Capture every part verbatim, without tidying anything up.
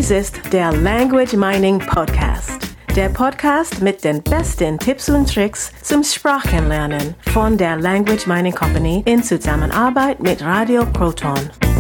Dies ist der Language Mining Podcast. Der Podcast mit den besten Tipps und Tricks zum Sprachenlernen von der Language Mining Company in Zusammenarbeit mit Radio Proton.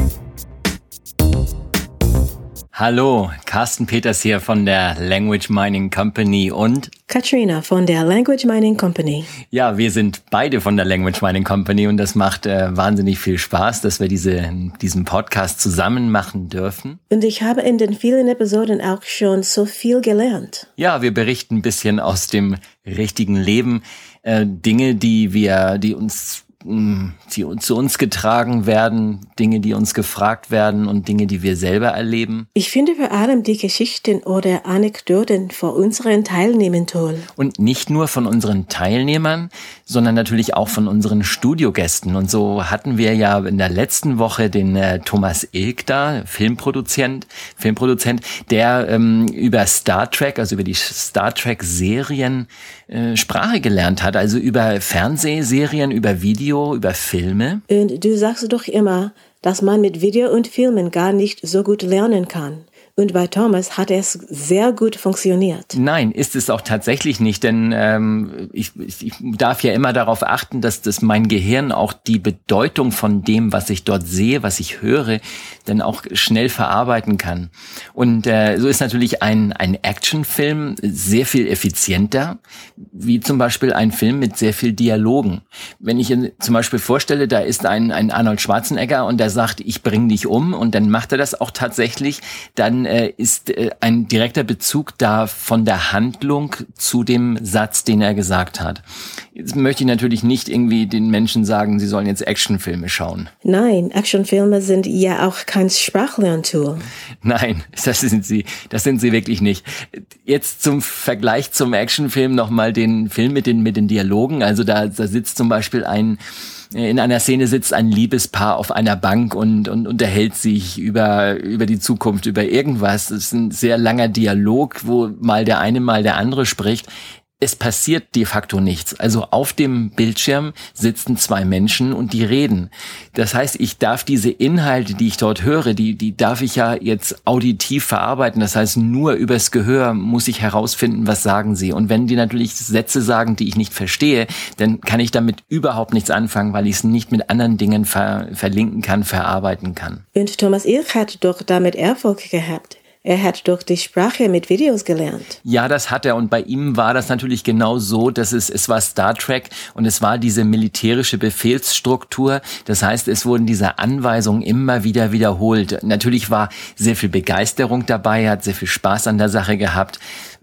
Hallo, Carsten Peters hier von der Language Mining Company und Katrina von der Language Mining Company. Ja, wir sind beide von der Language Mining Company und das macht äh, wahnsinnig viel Spaß, dass wir diese, diesen Podcast zusammen machen dürfen. Und ich habe in den vielen Episoden auch schon so viel gelernt. Ja, wir berichten ein bisschen aus dem richtigen Leben, äh, Dinge, die wir, die uns die zu uns getragen werden, Dinge, die uns gefragt werden und Dinge, die wir selber erleben. Ich finde vor allem die Geschichten oder Anekdoten von unseren Teilnehmern toll. Und nicht nur von unseren Teilnehmern, sondern natürlich auch von unseren Studiogästen. Und so hatten wir ja in der letzten Woche den äh, Thomas Ilk da, Filmproduzent, Filmproduzent, der ähm, über Star Trek, also über die Star Trek-Serien äh, Sprache gelernt hat, also über Fernsehserien, über Video, über Filme. Und du sagst doch immer, dass man mit Video und Filmen gar nicht so gut lernen kann. Und bei Thomas hat es sehr gut funktioniert. Nein, ist es auch tatsächlich nicht, denn ähm, ich, ich darf ja immer darauf achten, dass das mein Gehirn auch die Bedeutung von dem, was ich dort sehe, was ich höre, dann auch schnell verarbeiten kann. Und äh, so ist natürlich ein, ein Actionfilm sehr viel effizienter, wie zum Beispiel ein Film mit sehr viel Dialogen. Wenn ich zum Beispiel vorstelle, da ist ein, ein Arnold Schwarzenegger und der sagt, ich bring dich um, und dann macht er das auch tatsächlich, dann ist ein direkter Bezug da von der Handlung zu dem Satz, den er gesagt hat. Jetzt möchte ich natürlich nicht irgendwie den Menschen sagen, sie sollen jetzt Actionfilme schauen. Nein, Actionfilme sind ja auch kein Sprachlerntool. Nein, das sind sie, das sind sie wirklich nicht. Jetzt zum Vergleich zum Actionfilm nochmal den Film mit den, mit den Dialogen. Also da, da sitzt zum Beispiel ein In einer Szene sitzt ein Liebespaar auf einer Bank und, und unterhält sich über, über die Zukunft, über irgendwas. Es ist ein sehr langer Dialog, wo mal der eine, mal der andere spricht. Es passiert de facto nichts. Also auf dem Bildschirm sitzen zwei Menschen und die reden. Das heißt, ich darf diese Inhalte, die ich dort höre, die, die darf ich ja jetzt auditiv verarbeiten. Das heißt, nur übers Gehör muss ich herausfinden, was sagen sie. Und wenn die natürlich Sätze sagen, die ich nicht verstehe, dann kann ich damit überhaupt nichts anfangen, weil ich es nicht mit anderen Dingen ver- verlinken kann, verarbeiten kann. Und Thomas Ilk hat doch damit Erfolg gehabt. Er hat doch die Sprache mit Videos gelernt. Ja, das hat er. Und bei ihm war das natürlich genau so, dass es, es war Star Trek und es war diese militärische Befehlsstruktur. Das heißt, es wurden diese Anweisungen immer wieder wiederholt. Natürlich war sehr viel Begeisterung dabei, er hat sehr viel Spaß an der Sache gehabt.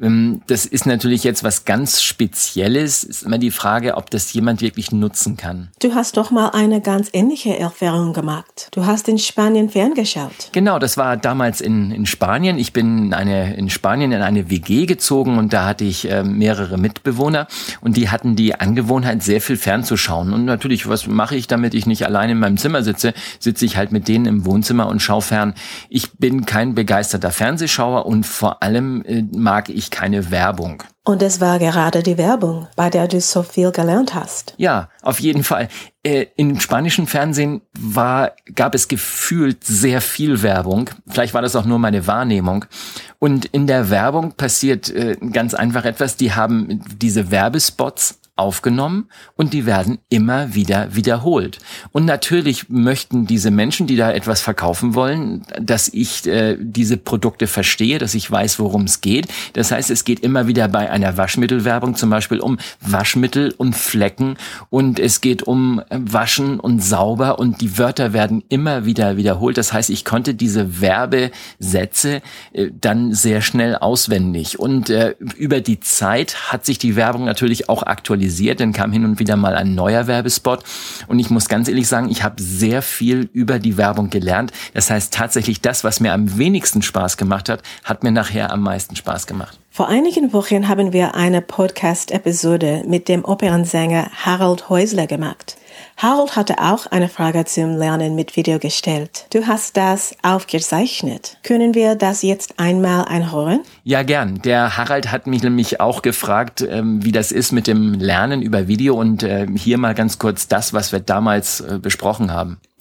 Das ist natürlich jetzt was ganz Spezielles. Ist immer die Frage, ob das jemand wirklich nutzen kann. Du hast doch mal eine ganz ähnliche Erfahrung gemacht. Du hast in Spanien ferngeschaut. Genau, das war damals in, in Spanien. Ich bin in, eine, in Spanien in eine W G gezogen und da hatte ich äh, mehrere Mitbewohner und die hatten die Angewohnheit, sehr viel fernzuschauen. Und natürlich, was mache ich, damit ich nicht alleine in meinem Zimmer sitze? Sitze ich halt mit denen im Wohnzimmer und schaue fern. Ich bin kein begeisterter Fernsehschauer und vor allem äh, mag ich keine Werbung. Und es war gerade die Werbung, bei der du so viel gelernt hast. Ja, auf jeden Fall. Äh, im spanischen Fernsehen war, gab es gefühlt sehr viel Werbung. Vielleicht war das auch nur meine Wahrnehmung. Und in der Werbung passiert äh, ganz einfach etwas. Die haben diese Werbespots aufgenommen und die werden immer wieder wiederholt. Und natürlich möchten diese Menschen, die da etwas verkaufen wollen, dass ich äh, diese Produkte verstehe, dass ich weiß, worum es geht. Das heißt, es geht immer wieder bei einer Waschmittelwerbung zum Beispiel um Waschmittel und Flecken und es geht um Waschen und sauber und die Wörter werden immer wieder wiederholt. Das heißt, ich konnte diese Werbesätze äh, dann sehr schnell auswendig. Und äh, über die Zeit hat sich die Werbung natürlich auch aktualisiert. Dann kam hin und wieder mal ein neuer Werbespot und ich muss ganz ehrlich sagen, ich habe sehr viel über die Werbung gelernt. Das heißt tatsächlich, das, was mir am wenigsten Spaß gemacht hat, hat mir nachher am meisten Spaß gemacht. Vor einigen Wochen haben wir eine Podcast-Episode mit dem Opernsänger Harold Häusler gemacht. Harold hatte auch eine Frage zum Lernen mit Video gestellt. Du hast das aufgezeichnet. Können wir das jetzt einmal einhören? Ja, gern. Der Harald hat mich nämlich auch gefragt, ähm, wie das ist mit dem Lernen über Video und äh, hier mal ganz kurz das, was wir damals äh, besprochen haben.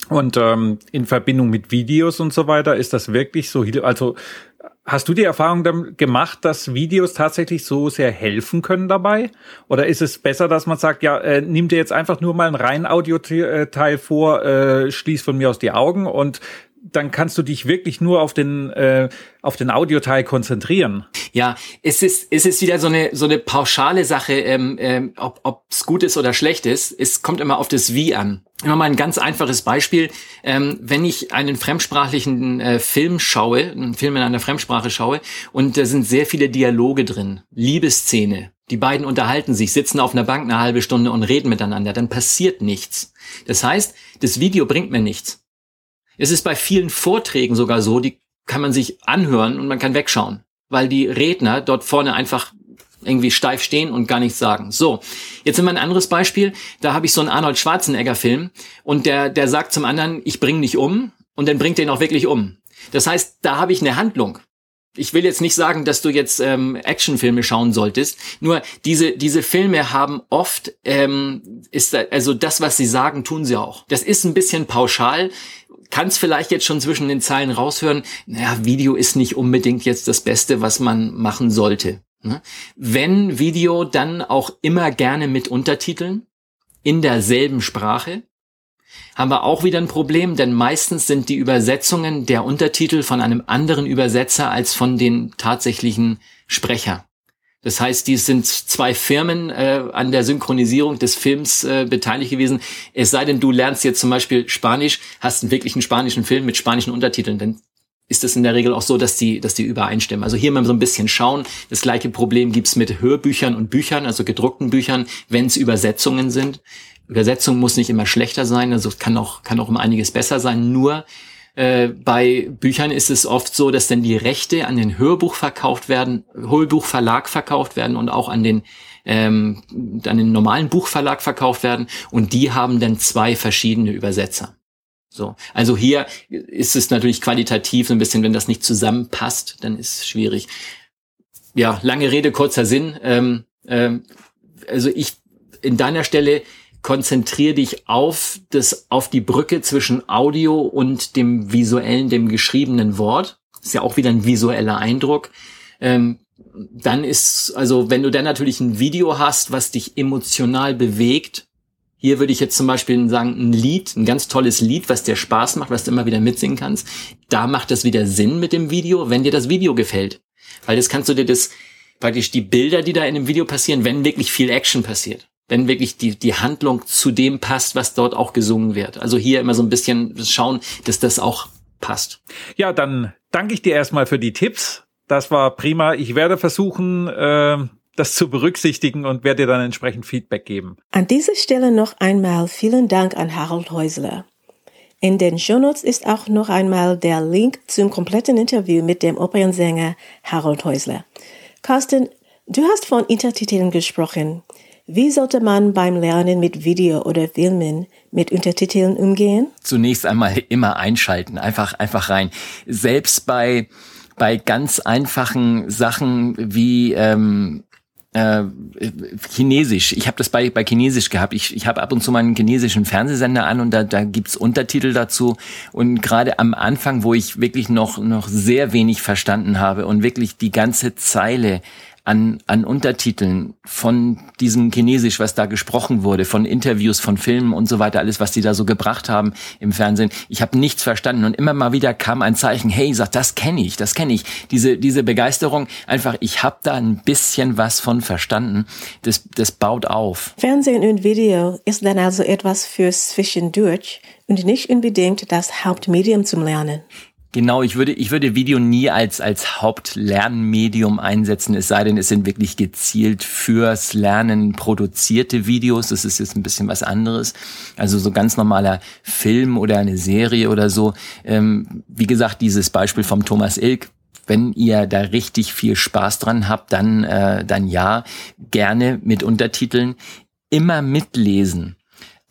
Und ähm, in Verbindung mit Videos und so weiter, ist das wirklich so, also hast du die Erfahrung damit gemacht, dass Videos tatsächlich so sehr helfen können dabei? Oder ist es besser, dass man sagt, ja, äh, nimm dir jetzt einfach nur mal einen reinen Audioteil vor, äh, schließ von mir aus die Augen und dann kannst du dich wirklich nur auf den äh, auf den Audioteil konzentrieren. Ja, es ist es ist wieder so eine so eine pauschale Sache, ähm, ähm, ob ob's gut ist oder schlecht ist. Es kommt immer auf das Wie an. Immer mal ein ganz einfaches Beispiel: ähm, Wenn ich einen fremdsprachlichen äh, Film schaue, einen Film in einer Fremdsprache schaue, und da sind sehr viele Dialoge drin, Liebesszene. Die beiden unterhalten sich, sitzen auf einer Bank eine halbe Stunde und reden miteinander. Dann passiert nichts. Das heißt, das Video bringt mir nichts. Es ist bei vielen Vorträgen sogar so, die kann man sich anhören und man kann wegschauen, weil die Redner dort vorne einfach irgendwie steif stehen und gar nichts sagen. So, jetzt immer ein anderes Beispiel. Da habe ich so einen Arnold Schwarzenegger-Film und der der sagt zum anderen, ich bring dich um, und dann bringt er ihn auch wirklich um. Das heißt, da habe ich eine Handlung. Ich will jetzt nicht sagen, dass du jetzt ähm, Actionfilme schauen solltest. Nur diese diese Filme haben oft ähm, ist da, also das, was sie sagen, tun sie auch. Das ist ein bisschen pauschal. Kannst vielleicht jetzt schon zwischen den Zeilen raushören, naja, Video ist nicht unbedingt jetzt das Beste, was man machen sollte. Wenn Video, dann auch immer gerne mit Untertiteln in derselben Sprache. Haben wir auch wieder ein Problem, denn meistens sind die Übersetzungen der Untertitel von einem anderen Übersetzer als von den tatsächlichen Sprecher. Das heißt, die sind zwei Firmen äh, an der Synchronisierung des Films äh, beteiligt gewesen. Es sei denn, du lernst jetzt zum Beispiel Spanisch, hast einen wirklichen spanischen Film mit spanischen Untertiteln, dann ist es in der Regel auch so, dass die, dass die übereinstimmen. Also hier mal so ein bisschen schauen. Das gleiche Problem gibt's mit Hörbüchern und Büchern, also gedruckten Büchern, wenn es Übersetzungen sind. Übersetzung muss nicht immer schlechter sein, also kann auch, kann auch um einiges besser sein. Nur äh, bei Büchern ist es oft so, dass dann die Rechte an den Hörbuch verkauft werden, Hörbuchverlag verkauft werden und auch an den ähm, an den normalen Buchverlag verkauft werden, und die haben dann zwei verschiedene Übersetzer. So, also hier ist es natürlich qualitativ so ein bisschen, wenn das nicht zusammenpasst, dann ist es schwierig. Ja, lange Rede, kurzer Sinn. Ähm, ähm, also ich in deiner Stelle konzentriere dich auf das, auf die Brücke zwischen Audio und dem visuellen, dem geschriebenen Wort. Ist ja auch wieder ein visueller Eindruck. Ähm, dann ist, also wenn du dann natürlich ein Video hast, was dich emotional bewegt, hier würde ich jetzt zum Beispiel sagen, ein Lied, ein ganz tolles Lied, was dir Spaß macht, was du immer wieder mitsingen kannst, da macht das wieder Sinn mit dem Video, wenn dir das Video gefällt. Weil das kannst du dir das, praktisch die Bilder, die da in dem Video passieren, wenn wirklich viel Action passiert. Wenn wirklich die, die Handlung zu dem passt, was dort auch gesungen wird. Also hier immer so ein bisschen schauen, dass das auch passt. Ja, dann danke ich dir erstmal für die Tipps. Das war prima. Ich werde versuchen, äh, das zu berücksichtigen und werde dir dann entsprechend Feedback geben. An dieser Stelle noch einmal vielen Dank an Harold Häusler. In den Shownotes ist auch noch einmal der Link zum kompletten Interview mit dem Opernsänger Harold Häusler. Carsten, du hast von Untertiteln gesprochen. Wie sollte man beim Lernen mit Video oder Filmen mit Untertiteln umgehen? Zunächst einmal immer einschalten, einfach einfach rein. Selbst bei bei ganz einfachen Sachen wie ähm, äh, Chinesisch. Ich habe das bei bei Chinesisch gehabt. Ich ich habe ab und zu mal einen chinesischen Fernsehsender an und da da gibt's Untertitel dazu. Und gerade am Anfang, wo ich wirklich noch noch sehr wenig verstanden habe und wirklich die ganze Zeile an an Untertiteln von diesem Chinesisch, was da gesprochen wurde, von Interviews, von Filmen und so weiter, alles, was die da so gebracht haben im Fernsehen. Ich habe nichts verstanden und immer mal wieder kam ein Zeichen, hey, sag, das kenne ich, das kenne ich. Diese diese Begeisterung, einfach, ich habe da ein bisschen was von verstanden. Das das baut auf. Fernsehen und Video ist dann also etwas fürs Zwischendurch und nicht unbedingt das Hauptmedium zum Lernen. Genau, ich würde, ich würde Video nie als, als Hauptlernmedium einsetzen, es sei denn, es sind wirklich gezielt fürs Lernen produzierte Videos. Das ist jetzt ein bisschen was anderes. Also so ganz normaler Film oder eine Serie oder so. Ähm, wie gesagt, dieses Beispiel vom Thomas Ilk. Wenn ihr da richtig viel Spaß dran habt, dann, äh, dann ja, gerne mit Untertiteln. Immer mitlesen.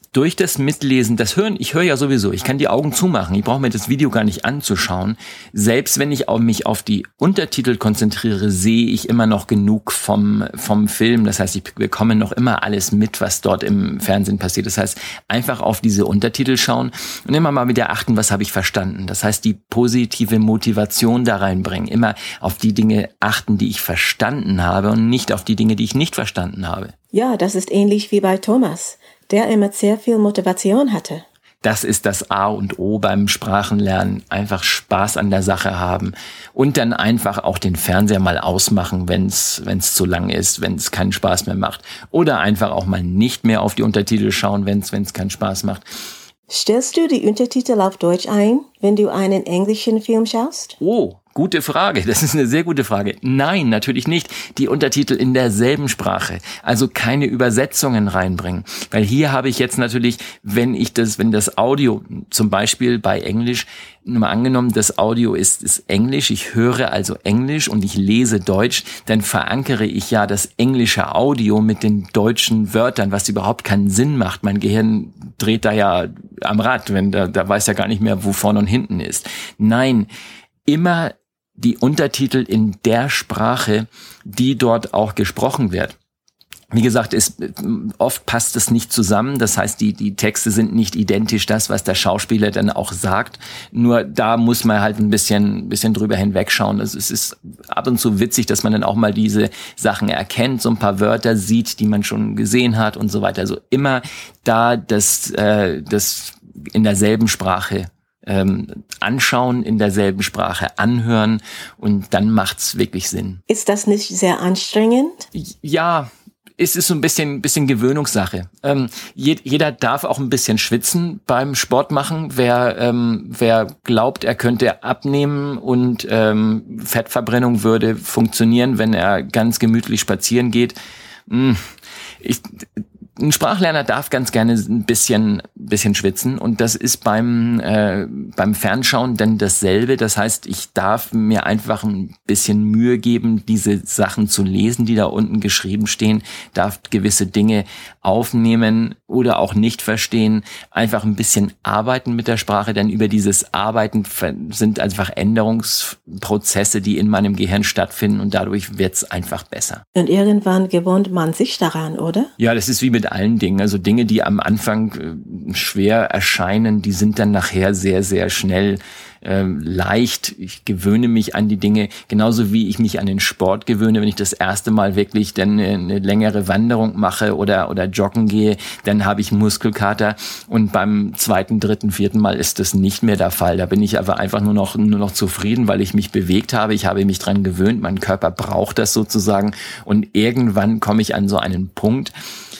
durch das Mitlesen, das Hören, ich höre ja sowieso, ich kann die Augen zumachen, ich brauche mir das Video gar nicht anzuschauen. Selbst wenn ich auf mich auf die Untertitel konzentriere, sehe ich immer noch genug vom vom Film. Das heißt, ich bekomme noch immer alles mit, was dort im Fernsehen passiert. Das heißt, einfach auf diese Untertitel schauen und immer mal wieder achten, was habe ich verstanden. Das heißt, die positive Motivation da reinbringen, immer auf die Dinge achten, die ich verstanden habe und nicht auf die Dinge, die ich nicht verstanden habe. Ja, das ist ähnlich wie bei Thomas, der immer sehr viel Motivation hatte. Das ist das A und O beim Sprachenlernen. Einfach Spaß an der Sache haben und dann einfach auch den Fernseher mal ausmachen, wenn es wenn es zu lang ist, wenn es keinen Spaß mehr macht. Oder einfach auch mal nicht mehr auf die Untertitel schauen, wenn es wenn es keinen Spaß macht. Stellst du die Untertitel auf Deutsch ein, wenn du einen englischen Film schaust? Oh, gute Frage. Das ist eine sehr gute Frage. Nein, natürlich nicht. Die Untertitel in derselben Sprache. Also keine Übersetzungen reinbringen. Weil hier habe ich jetzt natürlich, wenn ich das, wenn das Audio, zum Beispiel bei Englisch, mal angenommen, das Audio ist, ist Englisch, ich höre also Englisch und ich lese Deutsch, dann verankere ich ja das englische Audio mit den deutschen Wörtern, was überhaupt keinen Sinn macht. Mein Gehirn dreht da ja am Rad, wenn da, da weiß ja gar nicht mehr, wo vorne und hinten ist. Nein, immer die Untertitel in der Sprache, die dort auch gesprochen wird. Wie gesagt, ist, oft passt es nicht zusammen. Das heißt, die, die Texte sind nicht identisch das, was der Schauspieler dann auch sagt. Nur da muss man halt ein bisschen, bisschen drüber hinwegschauen. Also es ist ab und zu witzig, dass man dann auch mal diese Sachen erkennt, so ein paar Wörter sieht, die man schon gesehen hat und so weiter. Also immer da das, äh, das in derselben Sprache Ähm, anschauen, in derselben Sprache anhören und dann macht's wirklich Sinn. Ist das nicht sehr anstrengend? Ja, es ist so ein bisschen, bisschen Gewöhnungssache. Ähm, je, jeder darf auch ein bisschen schwitzen beim Sport machen. Wer, ähm, wer glaubt, er könnte abnehmen und ähm, Fettverbrennung würde funktionieren, wenn er ganz gemütlich spazieren geht. Mh, ich Ein Sprachlerner darf ganz gerne ein bisschen, bisschen schwitzen und das ist beim, äh, beim Fernschauen dann dasselbe. Das heißt, ich darf mir einfach ein bisschen Mühe geben, diese Sachen zu lesen, die da unten geschrieben stehen, darf gewisse Dinge aufnehmen oder auch nicht verstehen, einfach ein bisschen arbeiten mit der Sprache, denn über dieses Arbeiten sind einfach Änderungsprozesse, die in meinem Gehirn stattfinden und dadurch wird's einfach besser. Und irgendwann gewöhnt man sich daran, oder? Ja, das ist wie mit allen Dingen. Also Dinge, die am Anfang äh, schwer erscheinen, die sind dann nachher sehr, sehr schnell äh, leicht. Ich gewöhne mich an die Dinge, genauso wie ich mich an den Sport gewöhne. Wenn ich das erste Mal wirklich dann eine, eine längere Wanderung mache oder oder joggen gehe, dann habe ich Muskelkater und beim zweiten, dritten, vierten Mal ist das nicht mehr der Fall. Da bin ich aber einfach nur noch nur noch zufrieden, weil ich mich bewegt habe. Ich habe mich dran gewöhnt. Mein Körper braucht das sozusagen und irgendwann komme ich an so einen Punkt,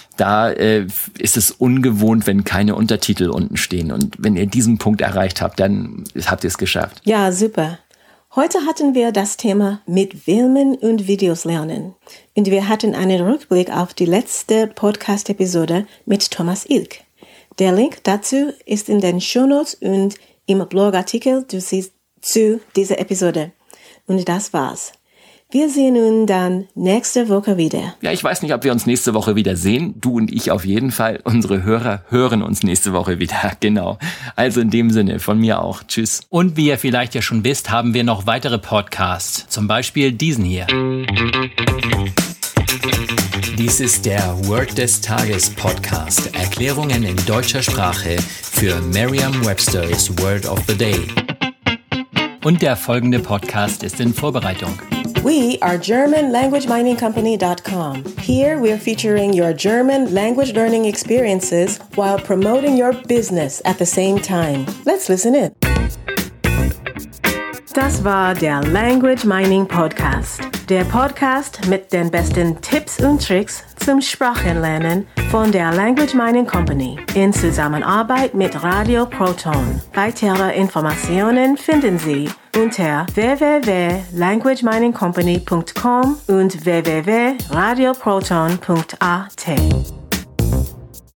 da äh, ist es ungewohnt, wenn keine Untertitel unten stehen. Und wenn ihr diesen Punkt erreicht habt, dann habt ihr es geschafft. Ja, super. Heute hatten wir das Thema mit Filmen und Videos lernen. Und wir hatten einen Rückblick auf die letzte Podcast-Episode mit Thomas Ilk. Der Link dazu ist in den Shownotes und im Blogartikel zu dieser Episode. Und das war's. Wir sehen uns dann nächste Woche wieder. Ja, ich weiß nicht, ob wir uns nächste Woche wieder sehen. Du und ich auf jeden Fall. Unsere Hörer hören uns nächste Woche wieder. Genau. Also in dem Sinne, von mir auch. Tschüss. Und wie ihr vielleicht ja schon wisst, haben wir noch weitere Podcasts. Zum Beispiel diesen hier. Dies ist der Word des Tages Podcast. Erklärungen in deutscher Sprache für Merriam-Webster's Word of the Day. Und der folgende Podcast ist in Vorbereitung. We are German Language Mining Company dot com. Here we're featuring your German language learning experiences while promoting your business at the same time. Let's listen in. Das war der Language Mining Podcast. Der Podcast mit den besten Tipps und Tricks zum Sprachenlernen von der Language Mining Company in Zusammenarbeit mit Radio Proton. Weitere Informationen finden Sie unter w w w punkt language mining company punkt com und w w w punkt radio proton punkt a t.